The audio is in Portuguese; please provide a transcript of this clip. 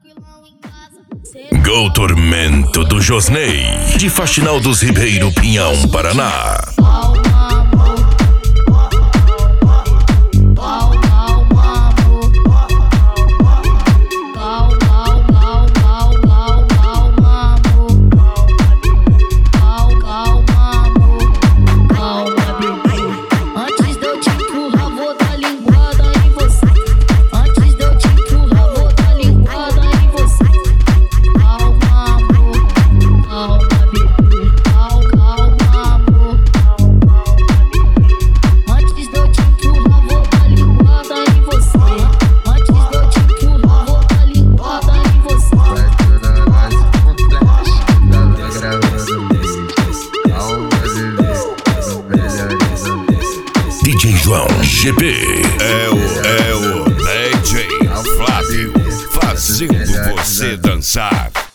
Go Tormento do Josney, de Faxinal dos Ribeiro, Pinhão, Paraná. DJ João GP é o DJ Flávio fazendo você dançar.